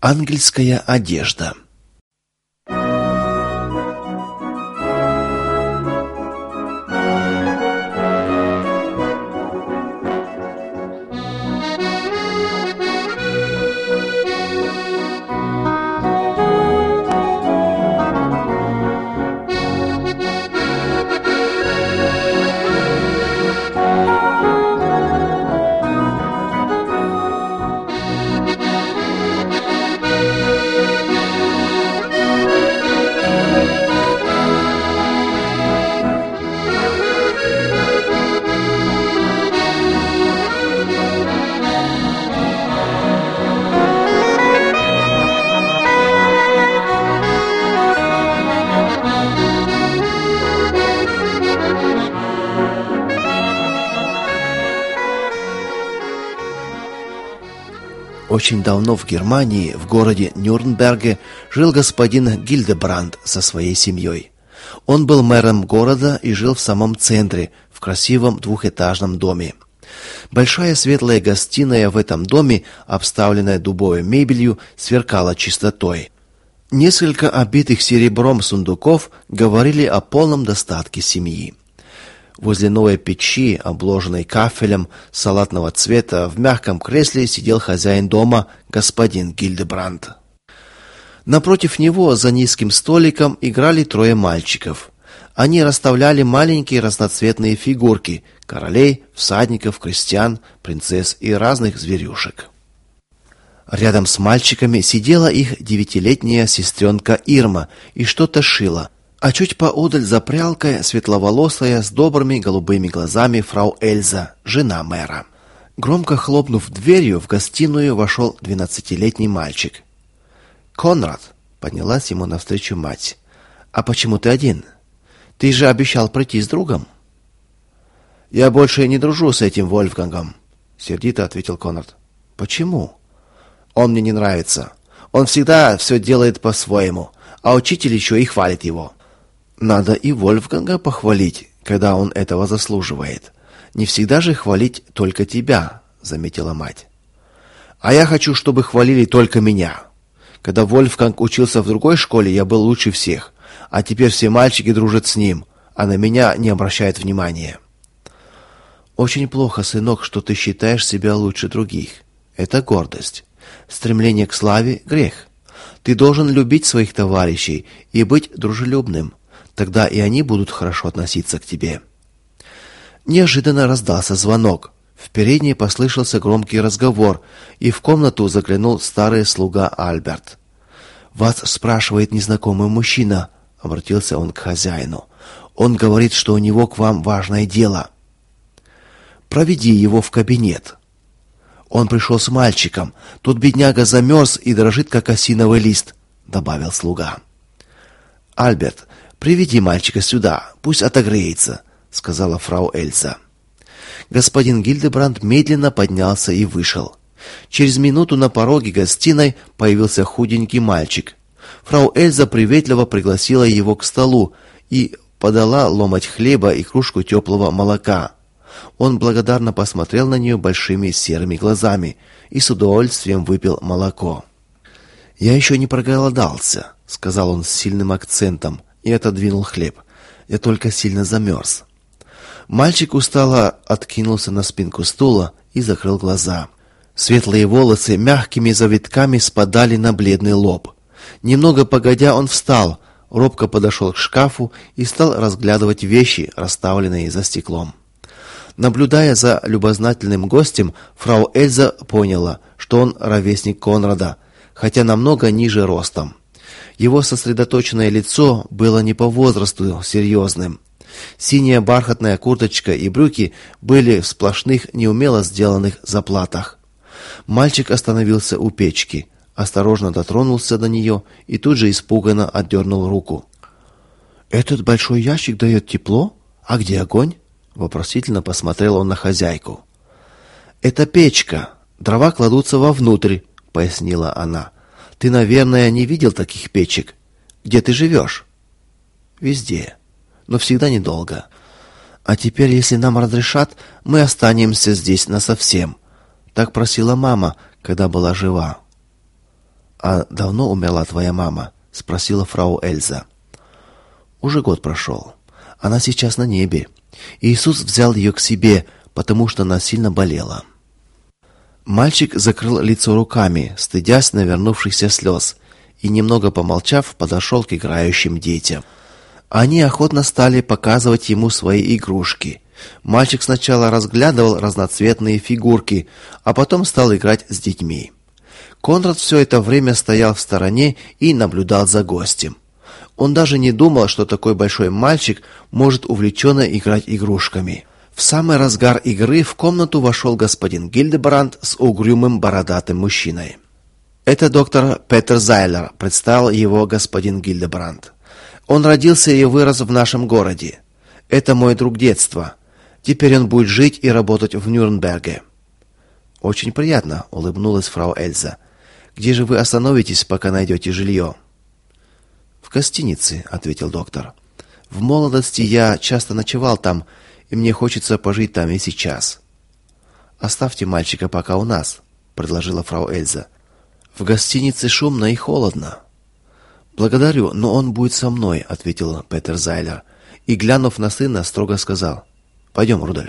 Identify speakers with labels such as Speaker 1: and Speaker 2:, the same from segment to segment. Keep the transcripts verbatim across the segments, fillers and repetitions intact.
Speaker 1: Ангельская одежда. Очень давно в Германии, в городе Нюрнберге, жил господин Гильдебранд со своей семьей. Он был мэром города и жил в самом центре, в красивом двухэтажном доме. Большая светлая гостиная в этом доме, обставленная дубовой мебелью, сверкала чистотой. Несколько обитых серебром сундуков говорили о полном достатке семьи. Возле новой печи, обложенной кафелем салатного цвета, в мягком кресле сидел хозяин дома, господин Гильдебранд. Напротив него, за низким столиком, играли трое мальчиков. Они расставляли маленькие разноцветные фигурки королей, всадников, крестьян, принцесс и разных зверюшек. Рядом с мальчиками сидела их девятилетняя сестренка Ирма и что-то шила. А чуть поодаль за прялкой светловолосая с добрыми голубыми глазами фрау Эльза, жена мэра. Громко хлопнув дверью, в гостиную вошел двенадцатилетний мальчик. «Конрад», — поднялась ему навстречу мать, — «а почему ты один? Ты же обещал прийти с другом». «Я больше не дружу с этим Вольфгангом», — сердито ответил Конрад. «Почему?» «Он мне не нравится. Он всегда все делает по-своему, а учитель еще и хвалит его». «Надо и Вольфганга похвалить, когда он этого заслуживает. Не всегда же хвалить только тебя», — заметила мать. «А я хочу, чтобы хвалили только меня. Когда Вольфганг учился в другой школе, я был лучше всех, а теперь все мальчики дружат с ним, а на меня не обращают внимания». «Очень плохо, сынок, что ты считаешь себя лучше других. Это гордость. Стремление к славе — грех. Ты должен любить своих товарищей и быть дружелюбным. Тогда и они будут хорошо относиться к тебе». Неожиданно раздался звонок. В передней послышался громкий разговор, и в комнату заглянул старый слуга Альберт. «Вас спрашивает незнакомый мужчина», — обратился он к хозяину. «Он говорит, что у него к вам важное дело». «Проведи его в кабинет». «Он пришел с мальчиком. Тут бедняга замерз и дрожит, как осиновый лист», — добавил слуга. «Альберт, приведи мальчика сюда, пусть отогреется», — сказала фрау Эльза. Господин Гильдебранд медленно поднялся и вышел. Через минуту на пороге гостиной появился худенький мальчик. Фрау Эльза приветливо пригласила его к столу и подала ломоть хлеба и кружку теплого молока. Он благодарно посмотрел на нее большими серыми глазами и с удовольствием выпил молоко. «Я еще не проголодался», — сказал он с сильным акцентом и отодвинул хлеб. «Я только сильно замерз». Мальчик устало откинулся на спинку стула и закрыл глаза. Светлые волосы мягкими завитками спадали на бледный лоб. Немного погодя он встал, робко подошел к шкафу и стал разглядывать вещи, расставленные за стеклом. Наблюдая за любознательным гостем, фрау Эльза поняла, что он ровесник Конрада, хотя намного ниже ростом. Его сосредоточенное лицо было не по возрасту серьезным. Синяя бархатная курточка и брюки были в сплошных, неумело сделанных заплатах. Мальчик остановился у печки, осторожно дотронулся до нее и тут же испуганно отдернул руку. «Этот большой ящик дает тепло? А где огонь?» Вопросительно посмотрел он на хозяйку. «Это печка. Дрова кладутся вовнутрь», — пояснила она. «Ты, наверное, не видел таких печек. Где ты живешь?» «Везде. Но всегда недолго. А теперь, если нам разрешат, мы останемся здесь насовсем. Так просила мама, когда была жива». «А давно умерла твоя мама?» — спросила фрау Эльза. «Уже год прошел. Она сейчас на небе. Иисус взял ее к себе, потому что она сильно болела». Мальчик закрыл лицо руками, стыдясь навернувшихся слез, и, немного помолчав, подошел к играющим детям. Они охотно стали показывать ему свои игрушки. Мальчик сначала разглядывал разноцветные фигурки, а потом стал играть с детьми. Конрад все это время стоял в стороне и наблюдал за гостем. Он даже не думал, что такой большой мальчик может увлеченно играть игрушками. В самый разгар игры в комнату вошел господин Гильдебранд с угрюмым бородатым мужчиной. «Это доктор Петер Зайлер», — представил его господин Гильдебранд. «Он родился и вырос в нашем городе. Это мой друг детства. Теперь он будет жить и работать в Нюрнберге». «Очень приятно», — улыбнулась фрау Эльза. «Где же вы остановитесь, пока найдете жилье?» «В гостинице», — ответил доктор. «В молодости я часто ночевал там, и мне хочется пожить там и сейчас». «Оставьте мальчика пока у нас», — предложила фрау Эльза. «В гостинице шумно и холодно». «Благодарю, но он будет со мной», — ответил Петер Зайлер, и, глянув на сына, строго сказал: «Пойдем, Рудольф».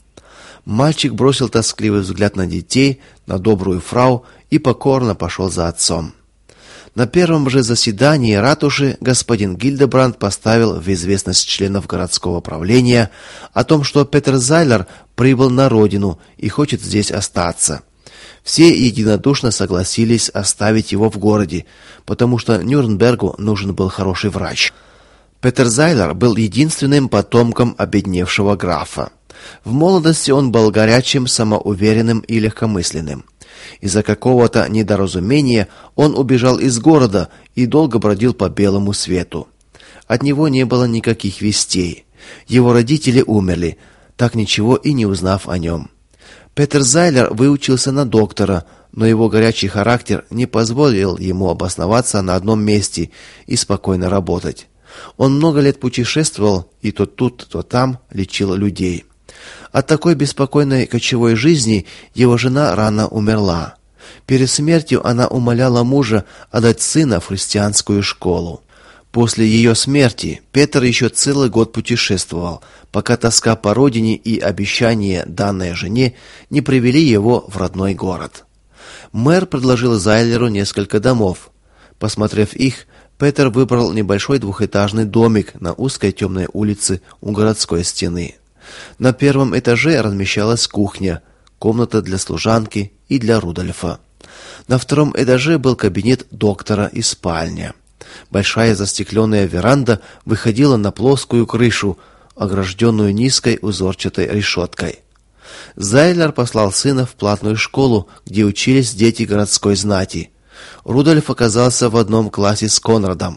Speaker 1: Мальчик бросил тоскливый взгляд на детей, на добрую фрау и покорно пошел за отцом. На первом же заседании ратуши господин Гильдебранд поставил в известность членов городского правления о том, что Петер Зайлер прибыл на родину и хочет здесь остаться. Все единодушно согласились оставить его в городе, потому что Нюрнбергу нужен был хороший врач. Петер Зайлер был единственным потомком обедневшего графа. В молодости он был горячим, самоуверенным и легкомысленным. Из-за какого-то недоразумения он убежал из города и долго бродил по белому свету. От него не было никаких вестей. Его родители умерли, так ничего и не узнав о нем. Петер Зайлер выучился на доктора, но его горячий характер не позволил ему обосноваться на одном месте и спокойно работать. Он много лет путешествовал и то тут, то там лечил людей. От такой беспокойной кочевой жизни его жена рано умерла. Перед смертью она умоляла мужа отдать сына в христианскую школу. После ее смерти Петр еще целый год путешествовал, пока тоска по родине и обещания, данные жене, не привели его в родной город. Мэр предложил Зайлеру несколько домов. Посмотрев их, Петр выбрал небольшой двухэтажный домик на узкой темной улице у городской стены. На первом этаже размещалась кухня, комната для служанки и для Рудольфа. На втором этаже был кабинет доктора и спальня. Большая застекленная веранда выходила на плоскую крышу, огражденную низкой узорчатой решеткой. Зайлер послал сына в платную школу, где учились дети городской знати. Рудольф оказался в одном классе с Конрадом.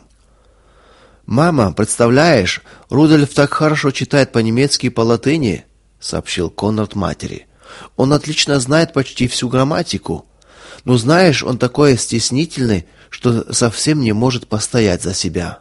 Speaker 1: «Мама, представляешь, Рудольф так хорошо читает по-немецки и по-латыни», — сообщил Конрад матери. «Он отлично знает почти всю грамматику. Но знаешь, он такой стеснительный, что совсем не может постоять за себя».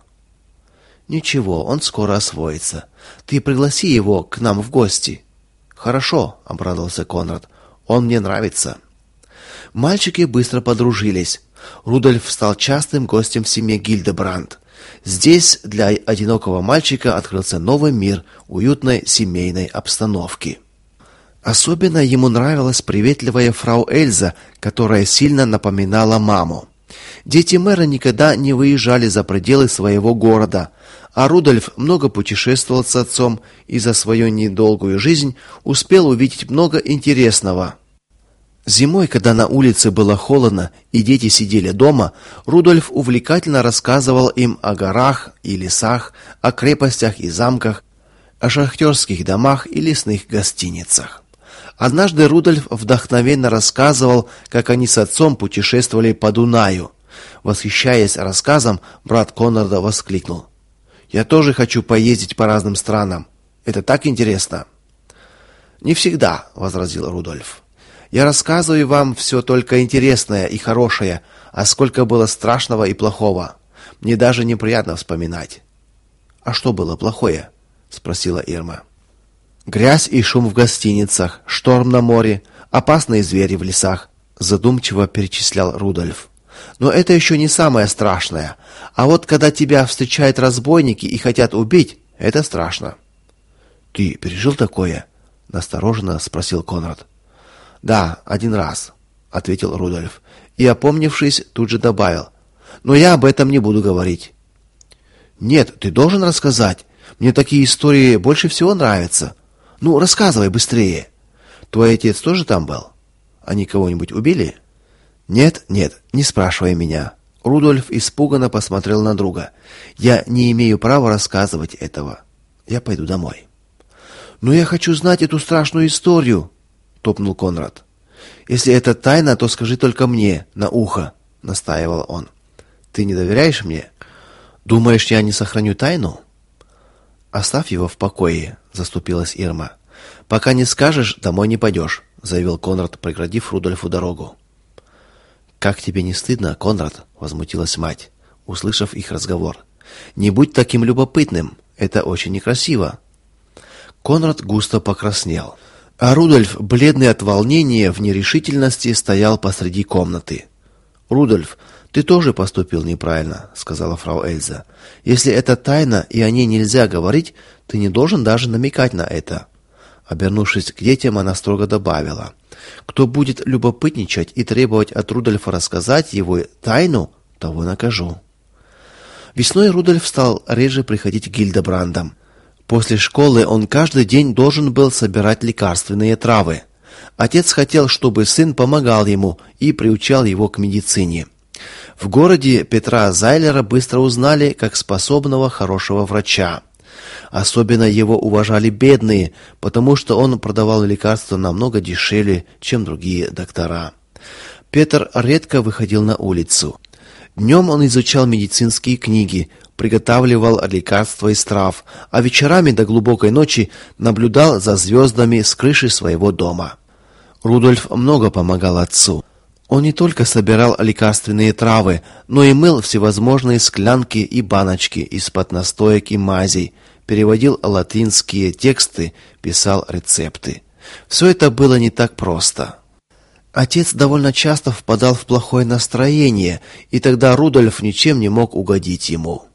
Speaker 1: «Ничего, он скоро освоится. Ты пригласи его к нам в гости». «Хорошо», — обрадовался Конрад. «Он мне нравится». Мальчики быстро подружились. Рудольф стал частым гостем в семье Гильдебранд. Здесь для одинокого мальчика открылся новый мир уютной семейной обстановки. Особенно ему нравилась приветливая фрау Эльза, которая сильно напоминала маму. Дети мэра никогда не выезжали за пределы своего города, а Рудольф много путешествовал с отцом и за свою недолгую жизнь успел увидеть много интересного. Зимой, когда на улице было холодно и дети сидели дома, Рудольф увлекательно рассказывал им о горах и лесах, о крепостях и замках, о шахтерских домах и лесных гостиницах. Однажды Рудольф вдохновенно рассказывал, как они с отцом путешествовали по Дунаю. Восхищаясь рассказом, брат Конрада воскликнул: «Я тоже хочу поездить по разным странам. Это так интересно». «Не всегда», — возразил Рудольф. «Я рассказываю вам все только интересное и хорошее, а сколько было страшного и плохого. Мне даже неприятно вспоминать». «А что было плохое?» — спросила Ирма. «Грязь и шум в гостиницах, шторм на море, опасные звери в лесах», — задумчиво перечислял Рудольф. Но это еще не самое страшное. А вот когда тебя встречают разбойники и хотят убить, это страшно. Ты пережил такое? Настороженно спросил Конрад. Да, один раз, ответил Рудольф. И, опомнившись, тут же добавил: но я об этом не буду говорить. Нет, ты должен рассказать. Мне такие истории больше всего нравятся. Ну, рассказывай быстрее. Твой отец тоже там был? Они кого-нибудь убили? Нет, нет, не спрашивай меня. Рудольф испуганно посмотрел на друга. Я не имею права рассказывать этого. Я пойду домой. Но я хочу знать эту страшную историю, топнул Конрад. Если это тайна, то скажи только мне на ухо, настаивал он. Ты не доверяешь мне? Думаешь, я не сохраню тайну? Оставь его в покое, заступилась Ирма. Пока не скажешь, домой не пойдешь, заявил Конрад, преградив Рудольфу дорогу. Как тебе не стыдно, Конрад? Возмутилась мать, услышав их разговор. Не будь таким любопытным, это очень некрасиво. Конрад густо покраснел, а Рудольф, бледный от волнения, в нерешительности стоял посреди комнаты. Рудольф, ты тоже поступил неправильно, сказала фрау Эльза. Если это тайна и о ней нельзя говорить, ты не должен даже намекать на это. Обернувшись к детям, она строго добавила: кто будет любопытничать и требовать от Рудольфа рассказать его тайну, того накажу. Весной Рудольф стал реже приходить к Гильдебрандам. После школы он каждый день должен был собирать лекарственные травы. Отец хотел, чтобы сын помогал ему и приучал его к медицине. В городе Петра Зайлера быстро узнали как способного, хорошего врача. Особенно его уважали бедные, потому что он продавал лекарства намного дешевле, чем другие доктора. Петр редко выходил на улицу. Днем он изучал медицинские книги, приготавливал лекарства из трав, а вечерами до глубокой ночи наблюдал за звездами с крыши своего дома. Рудольф много помогал отцу. Он не только собирал лекарственные травы, но и мыл всевозможные склянки и баночки из-под настоек и мазей, переводил латинские тексты, писал рецепты. Все это было не так просто. Отец довольно часто впадал в плохое настроение, и тогда Рудольф ничем не мог угодить ему.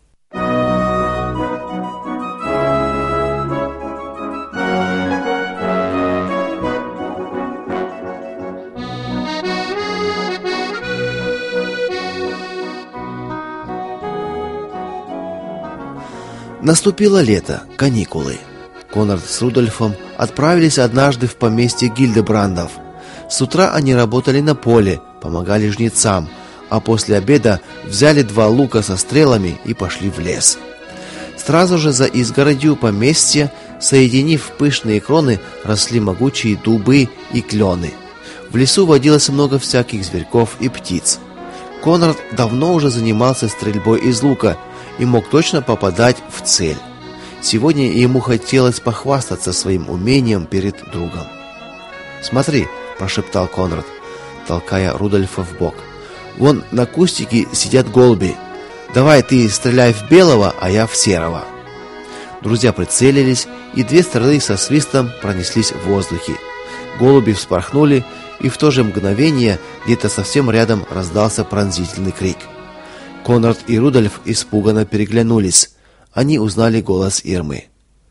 Speaker 1: Наступило лето, каникулы. Конрад с Рудольфом отправились однажды в поместье Гильдебрандов. С утра они работали на поле, помогали жнецам, а после обеда взяли два лука со стрелами и пошли в лес. Сразу же за изгородью поместья, соединив пышные кроны, росли могучие дубы и клены. В лесу водилось много всяких зверьков и птиц. Конрад давно уже занимался стрельбой из лука и мог точно попадать в цель. Сегодня ему хотелось похвастаться своим умением перед другом. «Смотри», – прошептал Конрад, толкая Рудольфа в бок. «Вон на кустике сидят голуби. Давай ты стреляй в белого, а я в серого». Друзья прицелились, и две стрелы со свистом пронеслись в воздухе. Голуби вспорхнули, и в то же мгновение где-то совсем рядом раздался пронзительный крик. Конрад и Рудольф испуганно переглянулись. Они узнали голос Ирмы.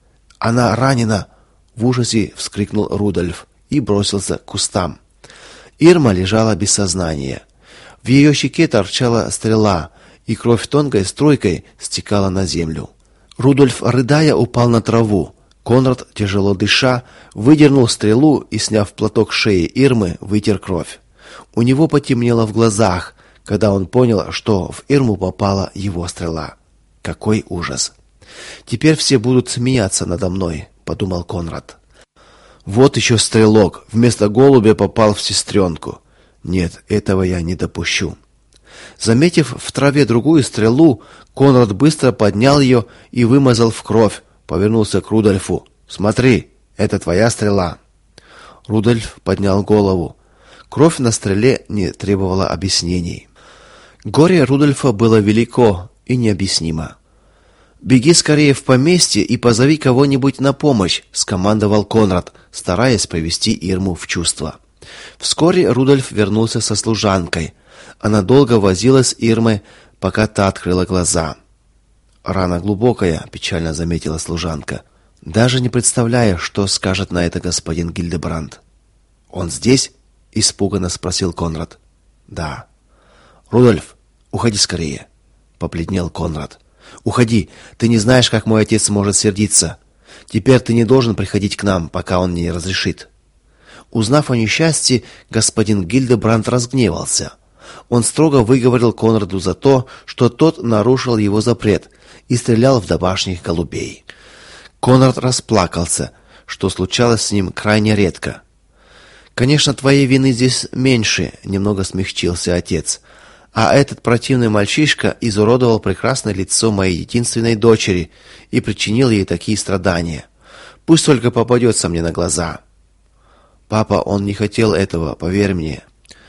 Speaker 1: «Она ранена!» — в ужасе вскрикнул Рудольф и бросился к кустам. Ирма лежала без сознания. В ее щеке торчала стрела, и кровь тонкой струйкой стекала на землю. Рудольф, рыдая, упал на траву. Конрад, тяжело дыша, выдернул стрелу и, сняв платок с шеи Ирмы, вытер кровь. У него потемнело в глазах, когда он понял, что в Ирму попала его стрела. Какой ужас! «Теперь все будут смеяться надо мной», — подумал Конрад. «Вот еще стрелок, вместо голубя попал в сестренку. Нет, этого я не допущу». Заметив в траве другую стрелу, Конрад быстро поднял ее и вымазал в кровь, повернулся к Рудольфу. «Смотри, это твоя стрела». Рудольф поднял голову. Кровь на стреле не требовала объяснений. Горе Рудольфа было велико и необъяснимо. «Беги скорее в поместье и позови кого-нибудь на помощь», — скомандовал Конрад, стараясь привести Ирму в чувство. Вскоре Рудольф вернулся со служанкой. Она долго возилась с Ирмой, пока та открыла глаза. «Рана глубокая», — печально заметила служанка. «Даже не представляю, что скажет на это господин Гильдебранд». «Он здесь?» — испуганно спросил Конрад. «Да». «Рудольф, уходи скорее», — побледнел Конрад. «Уходи, ты не знаешь, как мой отец может сердиться. Теперь ты не должен приходить к нам, пока он не разрешит». Узнав о несчастье, господин Гильдебранд разгневался. Он строго выговорил Конраду за то, что тот нарушил его запрет и стрелял в домашних голубей. Конрад расплакался, что случалось с ним крайне редко. «Конечно, твоей вины здесь меньше», — немного смягчился отец. «А этот противный мальчишка изуродовал прекрасное лицо моей единственной дочери и причинил ей такие страдания. Пусть только попадется мне на глаза». «Папа, он не хотел этого, поверь мне».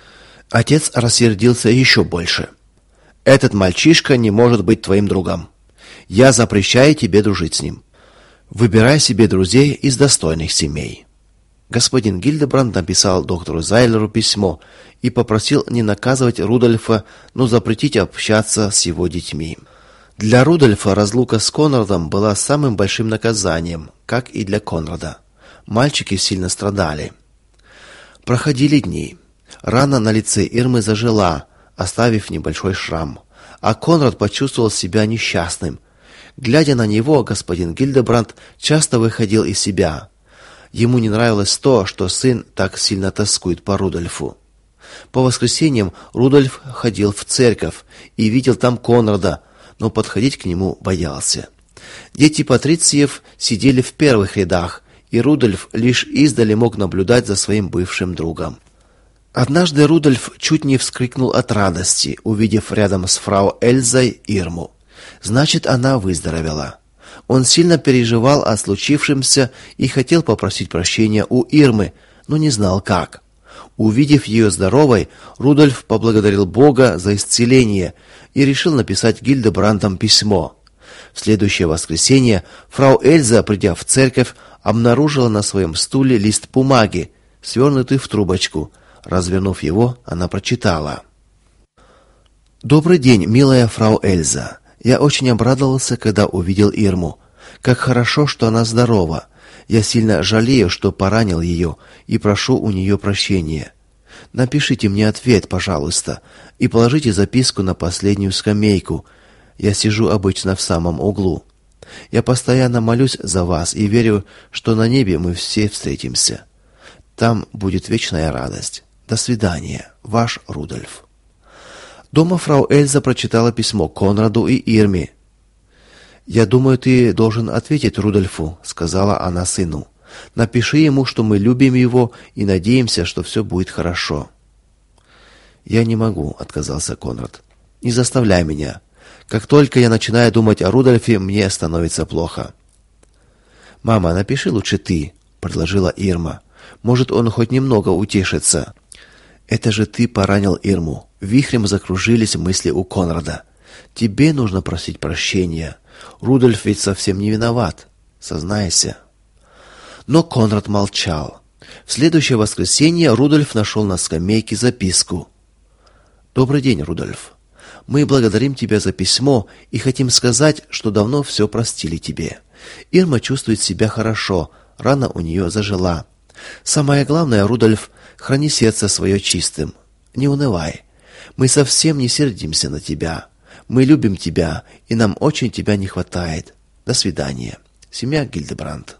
Speaker 1: Отец рассердился еще больше. «Этот мальчишка не может быть твоим другом. Я запрещаю тебе дружить с ним. Выбирай себе друзей из достойных семей». Господин Гильдебранд написал доктору Зайлеру письмо и попросил не наказывать Рудольфа, но запретить общаться с его детьми. Для Рудольфа разлука с Конрадом была самым большим наказанием, как и для Конрада. Мальчики сильно страдали. Проходили дни. Рана на лице Ирмы зажила, оставив небольшой шрам, а Конрад почувствовал себя несчастным. Глядя на него, господин Гильдебранд часто выходил из себя. Ему не нравилось то, что сын так сильно тоскует по Рудольфу. По воскресеньям Рудольф ходил в церковь и видел там Конрада, но подходить к нему боялся. Дети патрициев сидели в первых рядах, и Рудольф лишь издали мог наблюдать за своим бывшим другом. Однажды Рудольф чуть не вскрикнул от радости, увидев рядом с фрау Эльзой Ирму. Значит, она выздоровела. Он сильно переживал о случившемся и хотел попросить прощения у Ирмы, но не знал как. Увидев ее здоровой, Рудольф поблагодарил Бога за исцеление и решил написать Гильдебрандам письмо. В следующее воскресенье фрау Эльза, придя в церковь, обнаружила на своем стуле лист бумаги, свернутый в трубочку. Развернув его, она прочитала: «Добрый день, милая фрау Эльза. Я очень обрадовался, когда увидел Ирму. Как хорошо, что она здорова. Я сильно жалею, что поранил ее, и прошу у нее прощения. Напишите мне ответ, пожалуйста, и положите записку на последнюю скамейку. Я сижу обычно в самом углу. Я постоянно молюсь за вас и верю, что на небе мы все встретимся. Там будет вечная радость. До свидания, ваш Рудольф». Дома фрау Эльза прочитала письмо Конраду и Ирме. «Я думаю, ты должен ответить Рудольфу», — сказала она сыну. «Напиши ему, что мы любим его и надеемся, что все будет хорошо». «Я не могу», — отказался Конрад. «Не заставляй меня. Как только я начинаю думать о Рудольфе, мне становится плохо». «Мама, напиши лучше ты», — предложила Ирма. «Может, он хоть немного утешится». «Это же ты поранил Ирму». Вихрем закружились мысли у Конрада. «Тебе нужно просить прощения. Рудольф ведь совсем не виноват. Сознайся». Но Конрад молчал. В следующее воскресенье Рудольф нашел на скамейке записку. «Добрый день, Рудольф. Мы благодарим тебя за письмо и хотим сказать, что давно все простили тебе. Ирма чувствует себя хорошо, рана у нее зажила. Самое главное, Рудольф, храни сердце свое чистым. Не унывай. Мы совсем не сердимся на тебя. Мы любим тебя, и нам очень тебя не хватает. До свидания. Семья Гильдебранд».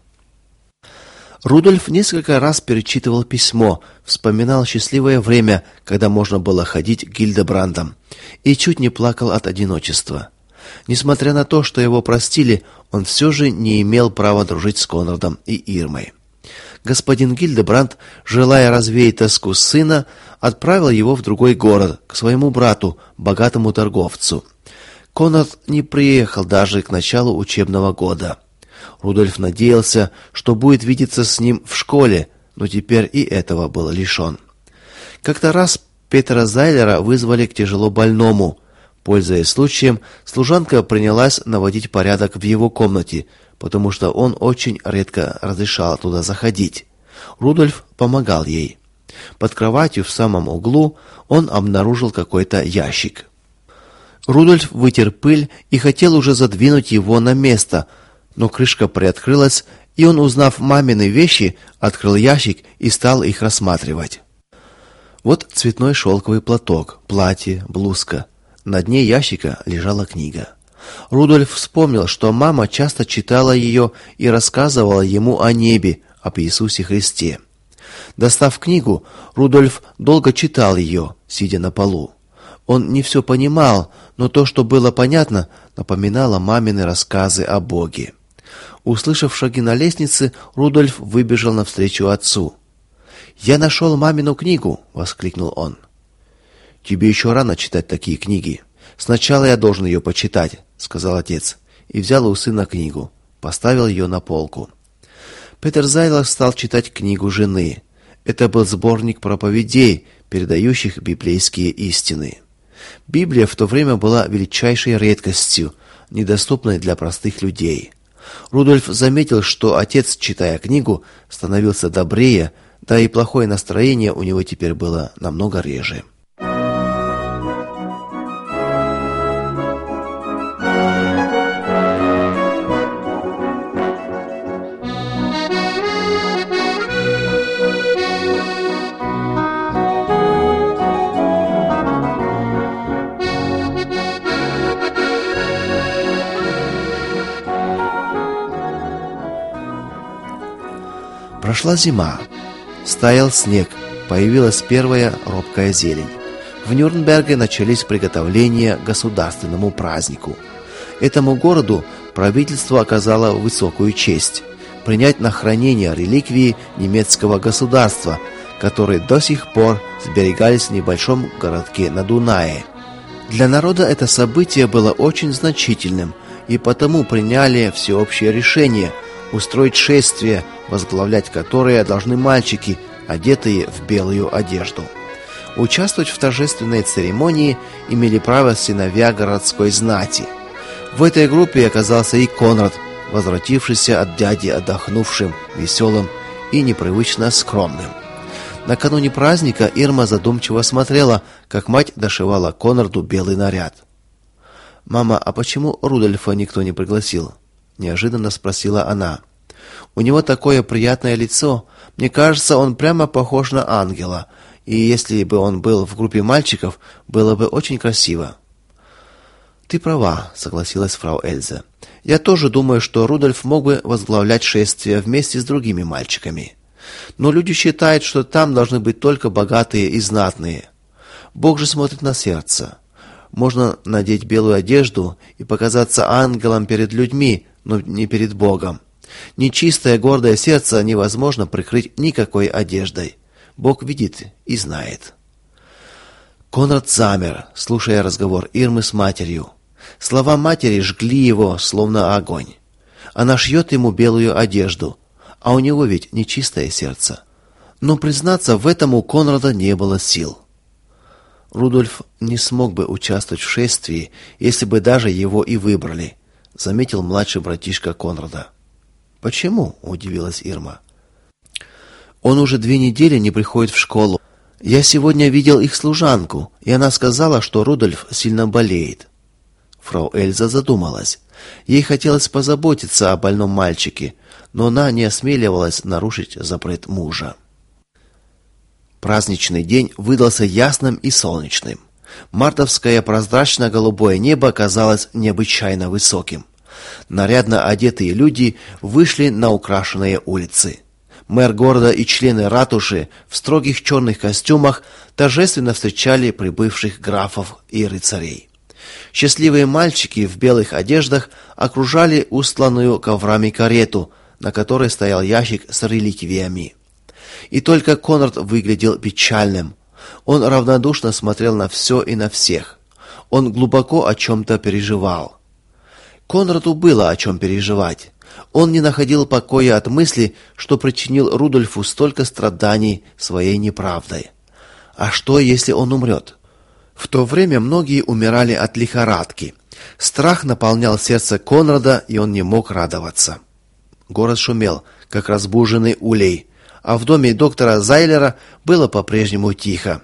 Speaker 1: Рудольф несколько раз перечитывал письмо, вспоминал счастливое время, когда можно было ходить к Гильдебрандам, и чуть не плакал от одиночества. Несмотря на то, что его простили, он все же не имел права дружить с Конрадом и Ирмой. Господин Гильдебранд, желая развеять тоску сына, отправил его в другой город, к своему брату, богатому торговцу. Конрад не приехал даже к началу учебного года. Рудольф надеялся, что будет видеться с ним в школе, но теперь и этого был лишен. Как-то раз Петера Зайлера вызвали к тяжело больному. Пользуясь случаем, служанка принялась наводить порядок в его комнате, потому что он очень редко разрешал туда заходить. Рудольф помогал ей. Под кроватью в самом углу он обнаружил какой-то ящик. Рудольф вытер пыль и хотел уже задвинуть его на место, но крышка приоткрылась, и он, узнав мамины вещи, открыл ящик и стал их рассматривать. Вот цветной шелковый платок, платье, блузка. На дне ящика лежала книга. Рудольф вспомнил, что мама часто читала ее и рассказывала ему о небе, об Иисусе Христе. Достав книгу, Рудольф долго читал ее, сидя на полу. Он не все понимал, но то, что было понятно, напоминало мамины рассказы о Боге. Услышав шаги на лестнице, Рудольф выбежал навстречу отцу. «Я нашел мамину книгу!» — воскликнул он. «Тебе еще рано читать такие книги. Сначала я должен ее почитать», — сказал отец, и взял у сына книгу, поставил ее на полку. Петер Зайлер стал читать книгу жены. Это был сборник проповедей, передающих библейские истины. Библия в то время была величайшей редкостью, недоступной для простых людей. Рудольф заметил, что отец, читая книгу, становился добрее, да и плохое настроение у него теперь было намного реже. Прошла зима. Стаял снег, появилась первая робкая зелень. В Нюрнберге начались приготовления к государственному празднику. Этому городу правительство оказало высокую честь принять на хранение реликвии немецкого государства, которые до сих пор сберегались в небольшом городке на Дунае. Для народа это событие было очень значительным, и потому приняли всеобщее решение устроить шествие, возглавлять которое должны мальчики, одетые в белую одежду. Участвовать в торжественной церемонии имели право сыновья городской знати. В этой группе оказался и Конрад, возвратившийся от дяди отдохнувшим, веселым и непривычно скромным. Накануне праздника Ирма задумчиво смотрела, как мать дошивала Конраду белый наряд. «Мама, а почему Рудольфа никто не пригласил?» — неожиданно спросила она. «У него такое приятное лицо. Мне кажется, он прямо похож на ангела. И если бы он был в группе мальчиков, было бы очень красиво». «Ты права», — согласилась фрау Эльза. «Я тоже думаю, что Рудольф мог бы возглавлять шествие вместе с другими мальчиками. Но люди считают, что там должны быть только богатые и знатные. Бог же смотрит на сердце. Можно надеть белую одежду и показаться ангелом перед людьми, но не перед Богом. Нечистое гордое сердце невозможно прикрыть никакой одеждой. Бог видит и знает». Конрад замер, слушая разговор Ирмы с матерью. Слова матери жгли его, словно огонь. Она шьет ему белую одежду, а у него ведь нечистое сердце. Но признаться в этом у Конрада не было сил. Рудольф не смог бы участвовать в шествии, если бы даже его и выбрали, заметил младший братишка Конрада. «Почему?» – удивилась Ирма. «Он уже две недели не приходит в школу. Я сегодня видел их служанку, и она сказала, что Рудольф сильно болеет». Фрау Эльза задумалась. Ей хотелось позаботиться о больном мальчике, но она не осмеливалась нарушить запрет мужа. Праздничный день выдался ясным и солнечным. Мартовское прозрачно-голубое небо казалось необычайно высоким. Нарядно одетые люди вышли на украшенные улицы. Мэр города и члены ратуши в строгих черных костюмах торжественно встречали прибывших графов и рыцарей. Счастливые мальчики в белых одеждах окружали устланную коврами карету, на которой стоял ящик с реликвиями. И только Конрад выглядел печальным. Он равнодушно смотрел на все и на всех. Он глубоко о чем-то переживал. Конраду было о чем переживать. Он не находил покоя от мысли, что причинил Рудольфу столько страданий своей неправдой. А что, если он умрет? В то время многие умирали от лихорадки. Страх наполнял сердце Конрада, и он не мог радоваться. Город шумел, как разбуженный улей. а в доме доктора Зайлера было по-прежнему тихо.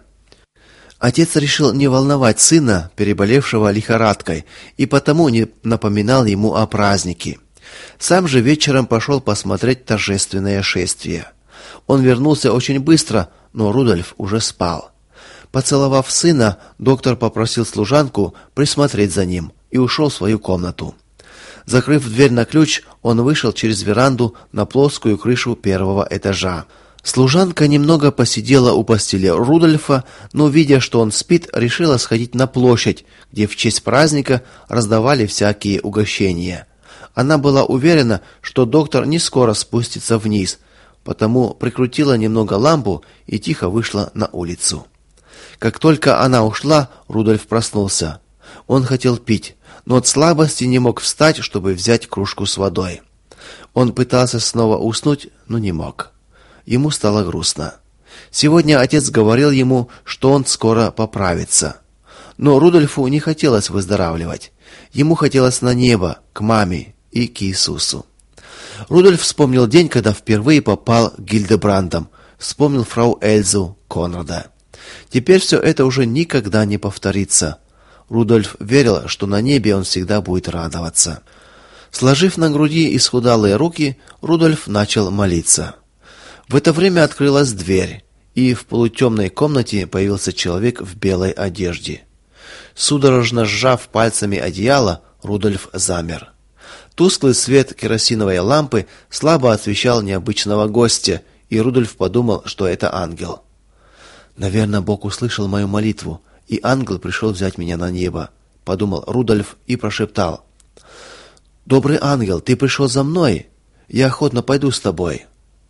Speaker 1: Отец решил не волновать сына, переболевшего лихорадкой, и потому не напоминал ему о празднике. Сам же вечером пошел посмотреть торжественное шествие. Он вернулся очень быстро, но Рудольф уже спал. Поцеловав сына, доктор попросил служанку присмотреть за ним и ушел в свою комнату. Закрыв дверь на ключ, он вышел через веранду на плоскую крышу первого этажа. Служанка немного посидела у постели Рудольфа, но, видя, что он спит, решила сходить на площадь, где в честь праздника раздавали всякие угощения. Она была уверена, что доктор не скоро спустится вниз, потому прикрутила немного лампу и тихо вышла на улицу. Как только она ушла, Рудольф проснулся. Он хотел пить, но от слабости не мог встать, чтобы взять кружку с водой. Он пытался снова уснуть, но не мог. Ему стало грустно. Сегодня отец говорил ему, что он скоро поправится. Но Рудольфу не хотелось выздоравливать. Ему хотелось на небо, к маме и к Иисусу. Рудольф вспомнил день, когда впервые попал к Гильдебрандам, вспомнил фрау Эльзу, Конрада. Теперь все это уже никогда не повторится. Рудольф верил, что на небе он всегда будет радоваться. Сложив на груди исхудалые руки, Рудольф начал молиться. В это время открылась дверь, и в полутемной комнате появился человек в белой одежде. Судорожно сжав пальцами одеяло, Рудольф замер. Тусклый свет керосиновой лампы слабо освещал необычного гостя, и Рудольф подумал, что это ангел. Наверное, Бог услышал мою молитву, и ангел пришел взять меня на небо, подумал Рудольф и прошептал: «Добрый ангел, ты пришел за мной? Я охотно пойду с тобой».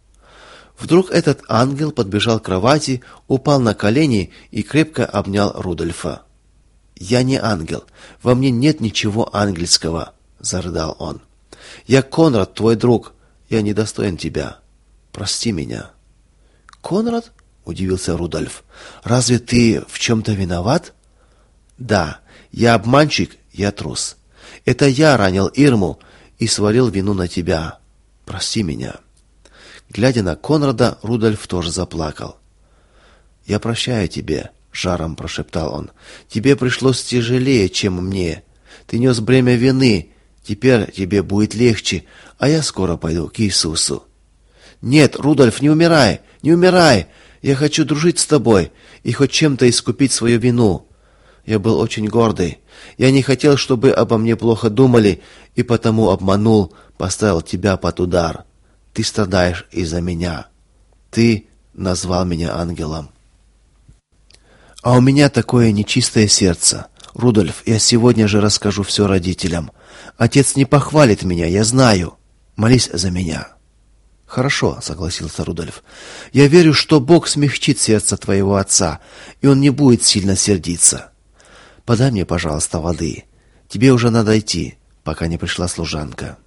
Speaker 1: Вдруг этот ангел подбежал к кровати, упал на колени и крепко обнял Рудольфа. «Я не ангел, во мне нет ничего ангельского», — зарыдал он. «Я Конрад, твой друг, я недостоин тебя. Прости меня». «Конрад?» — удивился Рудольф. «Разве ты в чем-то виноват?» «Да, я обманщик, я трус. Это я ранил Ирму и свалил вину на тебя. Прости меня». Глядя на Конрада, Рудольф тоже заплакал. «Я прощаю тебе», — жаром прошептал он. «Тебе пришлось тяжелее, чем мне. Ты нес бремя вины. Теперь тебе будет легче, а я скоро пойду к Иисусу». «Нет, Рудольф, не умирай, не умирай. Я хочу дружить с тобой и хоть чем-то искупить свою вину. Я был очень гордый. Я не хотел, чтобы обо мне плохо думали, и потому обманул, поставил тебя под удар. Ты страдаешь из-за меня. Ты назвал меня ангелом». «А у меня такое нечистое сердце. Рудольф, я сегодня же расскажу все родителям. Отец не похвалит меня, я знаю. Молись за меня». «Хорошо», — согласился Рудольф. «Я верю, что Бог смягчит сердце твоего отца, и он не будет сильно сердиться. Подай мне, пожалуйста, воды. Тебе уже надо идти, пока не пришла служанка».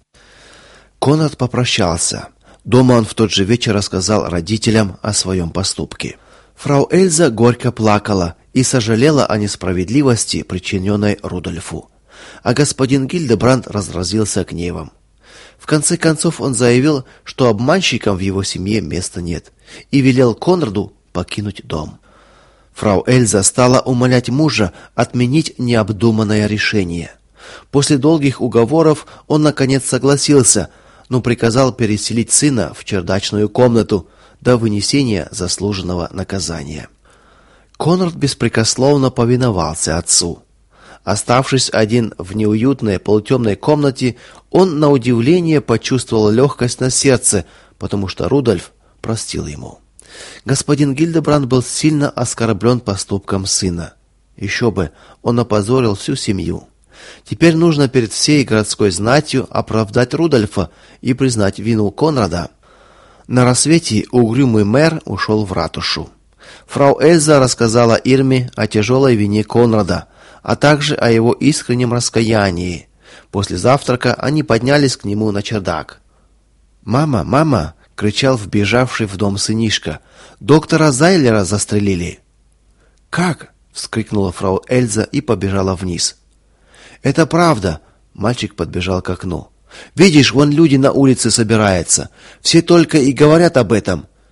Speaker 1: Конрад попрощался. Дома он в тот же вечер рассказал родителям о своем поступке. Фрау Эльза горько плакала и сожалела о несправедливости, причиненной Рудольфу. А господин Гильдебранд разразился гневом. В конце концов он заявил, что обманщикам в его семье места нет, и велел Конраду покинуть дом. Фрау Эльза стала умолять мужа отменить необдуманное решение. После долгих уговоров он наконец согласился, но приказал переселить сына в чердачную комнату до вынесения заслуженного наказания. Конрад беспрекословно повиновался отцу. Оставшись один в неуютной полутемной комнате, он на удивление почувствовал легкость на сердце, потому что Рудольф простил ему. Господин Гильдебранд был сильно оскорблен поступком сына. Еще бы, он опозорил всю семью. Теперь нужно перед всей городской знатью оправдать Рудольфа и признать вину Конрада. На рассвете угрюмый мэр ушел в ратушу. Фрау Эльза рассказала Ирме о тяжелой вине Конрада, а также о его искреннем раскаянии. После завтрака они поднялись к нему на чердак. «Мама, мама!» — кричал вбежавший в дом сынишка. «Доктора Зайлера застрелили!» «Как?» — вскрикнула фрау Эльза и побежала вниз. «Это правда!» — мальчик подбежал к окну. «Видишь, вон люди на улице собираются. Все только и говорят об этом.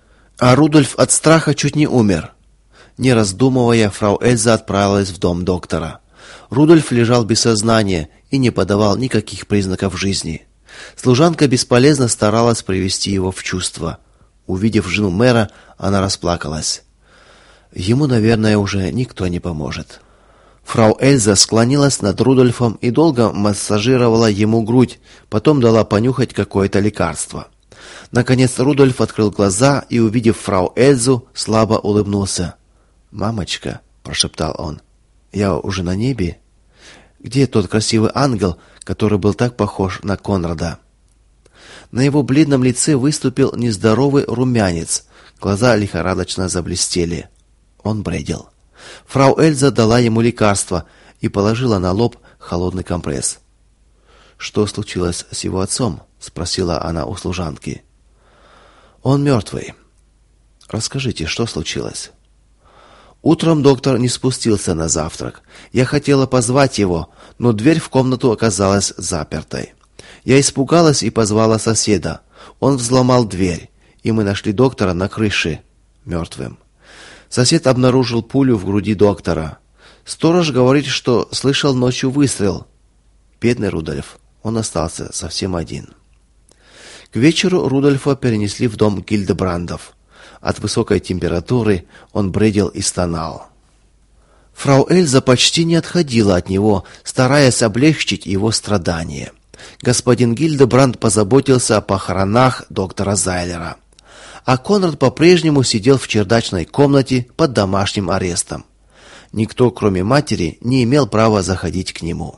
Speaker 1: А Рудольф от страха чуть не умер. Не раздумывая, фрау Эльза отправилась в дом доктора. Рудольф лежал без сознания и не подавал никаких признаков жизни. Служанка бесполезно старалась привести его в чувство. Увидев жену мэра, она расплакалась. Ему, наверное, уже никто не поможет. Фрау Эльза склонилась над Рудольфом и долго массажировала ему грудь, потом дала понюхать какое-то лекарство. Наконец Рудольф открыл глаза и, увидев фрау Эльзу, слабо улыбнулся. «Мамочка», — прошептал он, — «я уже на небе? Где тот красивый ангел, который был так похож на Конрада?» На его бледном лице выступил нездоровый румянец, глаза лихорадочно заблестели. Он бредил. Фрау Эльза дала ему лекарство и положила на лоб холодный компресс. «Что случилось с его отцом?» — спросила она у служанки. «Он мертвый. Расскажите, что случилось?» Утром доктор не спустился на завтрак. Я хотела позвать его, но дверь в комнату оказалась запертой. Я испугалась и позвала соседа. Он взломал дверь, и мы нашли доктора на крыше, мертвым. Сосед обнаружил пулю в груди доктора. Сторож говорит, что слышал ночью выстрел. Бедный Рудольф, он остался совсем один. К вечеру Рудольфа перенесли в дом Гильдебрандов. От высокой температуры он бредил и стонал. Фрау Эльза почти не отходила от него, стараясь облегчить его страдания. Господин Гильдебранд позаботился о похоронах доктора Зайлера. А Конрад по-прежнему сидел в чердачной комнате под домашним арестом. Никто, кроме матери, не имел права заходить к нему.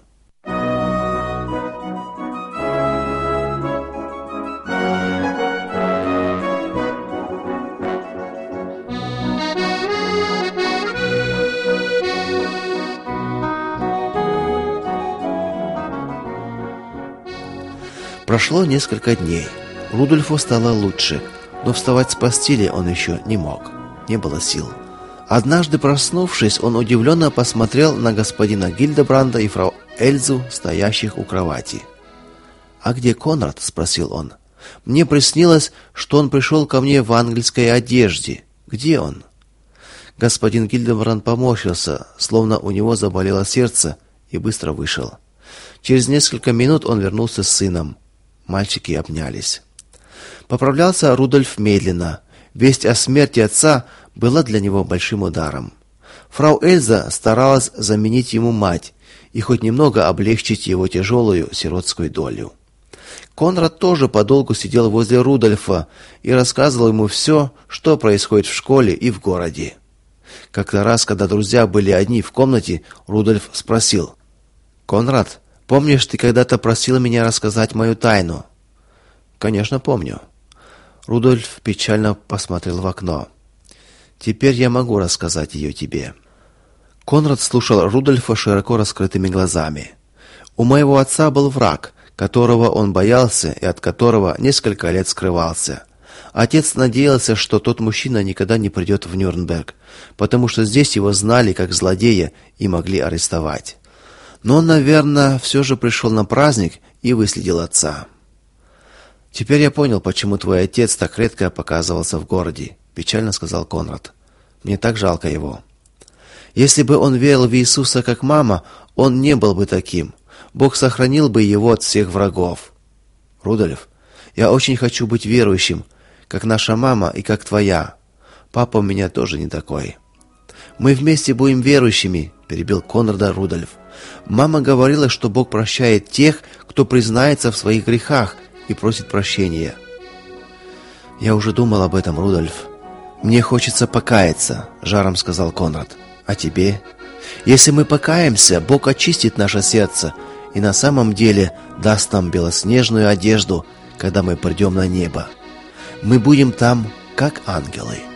Speaker 1: Прошло несколько дней. Рудольфу стало лучше, но вставать с постели он еще не мог. Не было сил. Однажды, проснувшись, он удивленно посмотрел на господина Гильдебранда и фрау Эльзу, стоящих у кровати. «А где Конрад?» — спросил он. «Мне приснилось, что он пришел ко мне в ангельской одежде. Где он?» Господин Гильдебранд поморщился, словно у него заболело сердце, и быстро вышел. Через несколько минут он вернулся с сыном. Мальчики обнялись. Поправлялся Рудольф медленно. Весть о смерти отца была для него большим ударом. Фрау Эльза старалась заменить ему мать и хоть немного облегчить его тяжелую сиротскую долю. Конрад тоже подолгу сидел возле Рудольфа и рассказывал ему все, что происходит в школе и в городе. Как-то раз, когда друзья были одни в комнате, Рудольф спросил: «Конрад, помнишь, ты когда-то просил меня рассказать мою тайну?» «Конечно, помню». Рудольф печально посмотрел в окно. «Теперь я могу рассказать ее тебе». Конрад слушал Рудольфа широко раскрытыми глазами. «У моего отца был враг, которого он боялся и от которого несколько лет скрывался. Отец надеялся, что тот мужчина никогда не придет в Нюрнберг, потому что здесь его знали как злодея и могли арестовать. Но он, наверное, все же пришел на праздник и выследил отца. «Теперь я понял, почему твой отец так редко показывался в городе», — печально сказал Конрад. «Мне так жалко его. Если бы он верил в Иисуса как мама, он не был бы таким. Бог сохранил бы его от всех врагов. Рудольф, я очень хочу быть верующим, как наша мама и как твоя. Папа у меня тоже не такой». «Мы вместе будем верующими», — перебил Конрада Рудольф. «Мама говорила, что Бог прощает тех, кто признается в своих грехах и просит прощения». «Я уже думал об этом, Рудольф. Мне хочется покаяться», — жаром сказал Конрад. «А тебе? Если мы покаемся, Бог очистит наше сердце и на самом деле даст нам белоснежную одежду, когда мы придем на небо. Мы будем там, как ангелы».